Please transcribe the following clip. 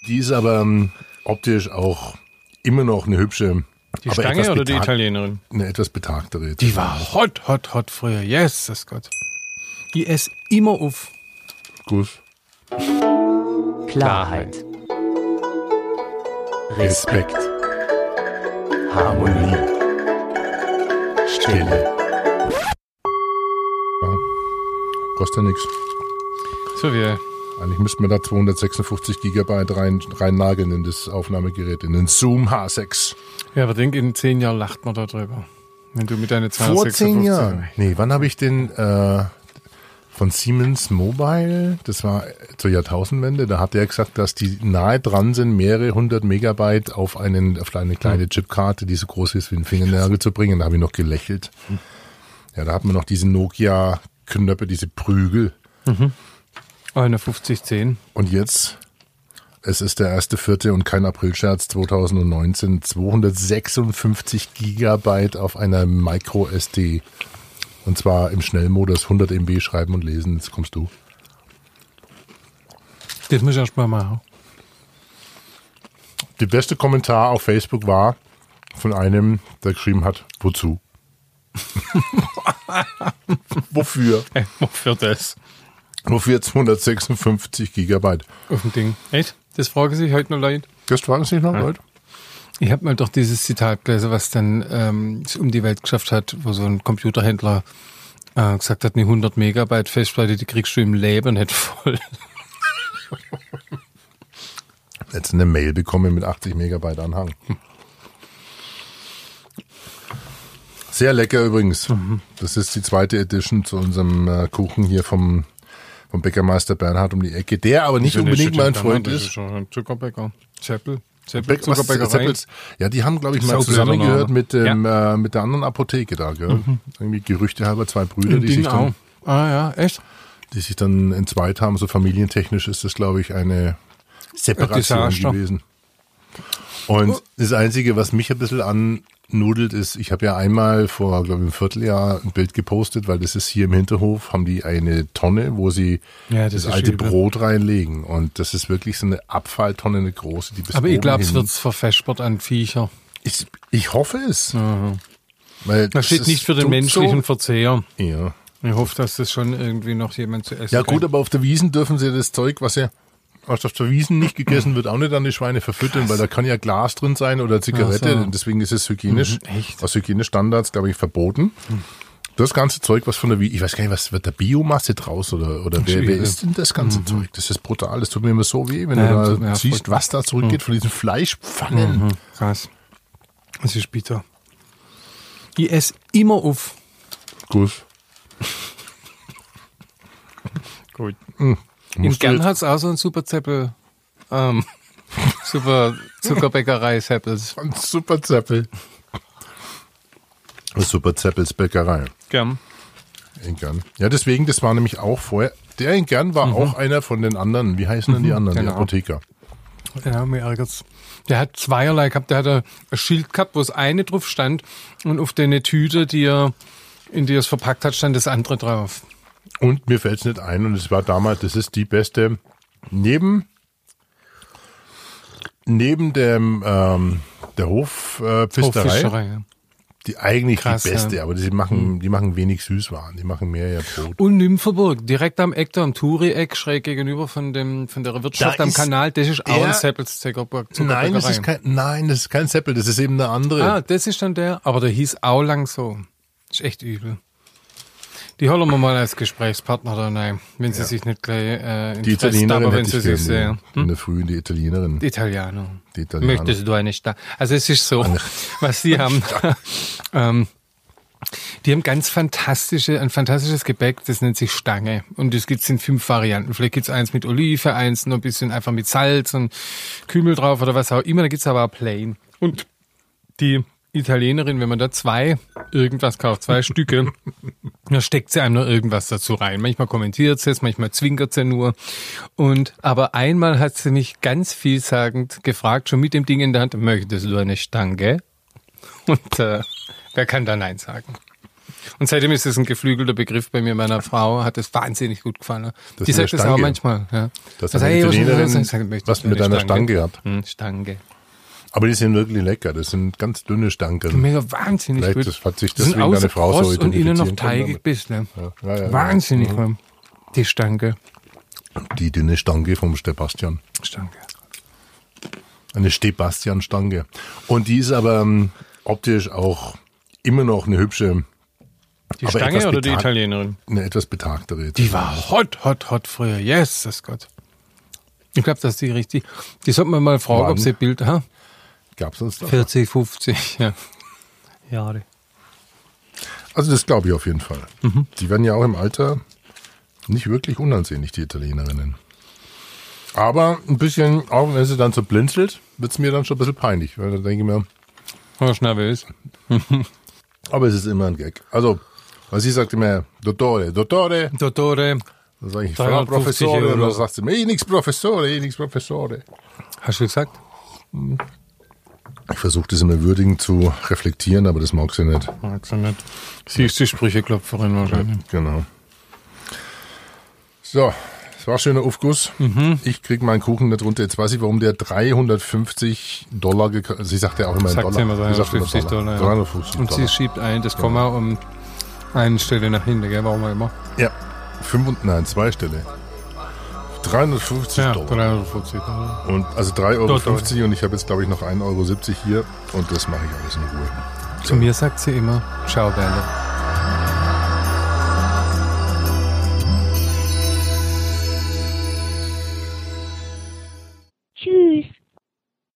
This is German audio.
Die ist aber optisch auch immer noch eine hübsche. Die Stange oder die Italienerin? Eine etwas betagtere. Die war hot früher. Jesus Gott. Ich esse immer auf. Gut. Klarheit. Respekt. Harmonie. Stille. Ja, kostet ja nichts. So wie Eigentlich müssten wir da 256 Gigabyte rein in das Aufnahmegerät, in den Zoom H6. Ja, aber denk, in 10 Jahren lacht man da drüber. Wenn du mit deiner 256... Vor 10 Jahren? Nee, wann habe ich den von Siemens Mobile, das war zur Jahrtausendwende, da hat der gesagt, dass die nahe dran sind, mehrere 100 Megabyte auf eine kleine Chipkarte, die so groß ist wie ein Fingernagel zu bringen. Da habe ich noch gelächelt. Ja, da hat man noch diese Nokia-Knöpfe, diese Prügel. 5110. Und jetzt, es ist der 1.4. und kein Aprilscherz, 2019, 256 Gigabyte auf einer Micro SD. Und zwar im Schnellmodus 100 MB schreiben und lesen. Jetzt kommst du. Das muss ich erst mal machen. Der beste Kommentar auf Facebook war von einem, der geschrieben hat, wozu? Wofür? Wofür das? Wofür 256 Gigabyte? Auf dem Ding. Echt? Das fragen sich heute noch Leute. Das fragen sich noch Leute? Ich habe mal doch dieses Zitat gelesen, was dann es um die Welt geschafft hat, wo so ein Computerhändler gesagt hat, eine 100 Megabyte Festplatte, die kriegst du im Leben nicht voll. Jetzt eine Mail bekommen mit 80 Megabyte Anhang. Sehr lecker übrigens. Das ist die zweite Edition zu unserem Kuchen hier vom Bäckermeister Bernhard um die Ecke, der aber nicht unbedingt mein Freund ist. Das ist schon ein Zuckerbäcker. Zeppel. Ja, die haben, glaube ich, mal zusammengehört mit der anderen Apotheke da, gell? Irgendwie Gerüchte halber 2 Brüder, die sich dann, echt? Die sich dann entzweit haben. So familientechnisch ist das, glaube ich, eine Separation gewesen. Und das Einzige, was mich ein bisschen annudelt, ist, ich habe ja einmal vor, glaube ich, einem Vierteljahr ein Bild gepostet, weil das ist hier im Hinterhof, haben die eine Tonne, wo sie das alte Brot reinlegen. Und das ist wirklich so eine Abfalltonne, eine große, die bis aber oben ich glaube, es hin. wird verfespert an Viecher. Ich hoffe es. Weil das steht nicht für den menschlichen Verzehr. Ja. Ich hoffe, dass das schon irgendwie noch jemand zu essen Ja gut, aber auf der Wiesn dürfen sie das Zeug, was auf der Wiesn nicht gegessen wird, auch nicht an die Schweine verfüttern, weil da kann ja Glas drin sein oder Zigarette. Und deswegen ist es hygienisch, aus Hygienestandards, glaube ich, verboten. Das ganze Zeug, was von der Wiesn, ich weiß gar nicht, was wird da Biomasse draus oder wer isst denn das ganze Zeug? Das ist brutal, das tut mir immer so weh, wenn du da siehst, was da zurückgeht von diesen Fleischpfannen. Krass. Das ist bitter. Ich esse immer auf. Gut. Gut. In Gern hat es auch so ein super Zeppel, super Zuckerbäckerei-Seppels. Ein super Zeppel. Super Zeppels Bäckerei. Gern. In Gern. Ja, deswegen, das war nämlich auch vorher, der in Gern war auch einer von den anderen, wie heißen denn die anderen, die Apotheker? Ja, mir ärgert's. Der hat zweierlei gehabt, der hat ein Schild gehabt, wo das eine drauf stand und auf der Tüte, in die er es verpackt hat, stand das andere drauf. Und mir fällt's nicht ein, und es war damals, das ist die beste, neben der Hofpfisterei, die eigentlich krass, die beste, aber die machen wenig Süßwaren, die machen mehr ja Brot. Und Nymphenburg, direkt am Eck, da am Touri-Eck, schräg gegenüber von der Wirtschaft am Kanal, das ist auch ein Seppels Zuckerberg. Nein, das ist kein Seppel, das ist eben eine andere. Das ist dann der, aber der hieß auch lang so. Das ist echt übel. Die holen wir mal als Gesprächspartner oder nein, wenn sie sich nicht gleich die Italienerin, aber wenn sie sich sehr in der Früh die Italienerin. Die Italiener. Möchtest du eine Also es ist so, was die haben. Die haben ein fantastisches Gebäck, das nennt sich Stange. Und das gibt's in 5 Varianten. Vielleicht gibt's eins mit Olive, eins noch ein bisschen einfach mit Salz und Kümmel drauf oder was auch immer. Da gibt's aber auch plain. Und die Italienerin, wenn man da 2 irgendwas kauft, 2 Stücke, da steckt sie einem noch irgendwas dazu rein. Manchmal kommentiert sie es, manchmal zwinkert sie nur. Aber einmal hat sie mich ganz vielsagend gefragt, schon mit dem Ding in der Hand, möchtest du eine Stange? Und wer kann da Nein sagen? Und seitdem ist es ein geflügelter Begriff bei mir. Meiner Frau hat es wahnsinnig gut gefallen. Die sagt das auch manchmal. Ja. Das ist eine Italienerin, was mit einer Stange hat. Stange. Aber die sind wirklich lecker. Das sind ganz dünne Stangen. Mega wahnsinnig vielleicht gut. Das hat sich deswegen deine Frau so identifiziert. Und innen noch teigig bist. Ne? Ja, wahnsinnig warm. Die Stange. Die dünne Stange vom Sebastian. Stange. Eine Sebastian-Stange. Und die ist aber optisch auch immer noch eine hübsche. Die Stange oder die Italienerin? Eine etwas betagtere. Die war hot früher. Yes, das Gott. Ich glaube, dass die richtig. Die sollten wir mal fragen, ob sie Bild haben. Gab's uns da? 40, 50, ja. Jahre. Also das glaube ich auf jeden Fall. Die werden ja auch im Alter nicht wirklich unansehnlich, die Italienerinnen. Aber ein bisschen, auch wenn sie dann so blinzelt, wird es mir dann schon ein bisschen peinlich. Weil dann denke ich mir, was schnell ist. Aber es ist immer ein Gag. Also, weil sie sagt immer, Dottore. Dann sage ich, Frau Professore. Und dann sagt sie mir, nix Professore. Hast du gesagt? Ich versuche das immer würdigend zu reflektieren, aber das mag sie nicht. Sie ist die Sprücheklopferin wahrscheinlich. Ja, genau. So, das war ein schöner Aufguss. Ich kriege meinen Kuchen nicht runter. Jetzt weiß ich, warum der $350 gekostet. Sie sagt ja auch immer in Dollar. Sie immer $350. Ja. 350 und sie schiebt das Komma um eine Stelle nach hinten, gell? Warum auch immer. Ja, 2 Stelle. $350. Ja, $350. Und also 3,50 € und ich habe jetzt, glaube ich, noch 1,70 € hier und das mache ich alles in Ruhe. Zu mir sagt sie immer, ciao, Berle.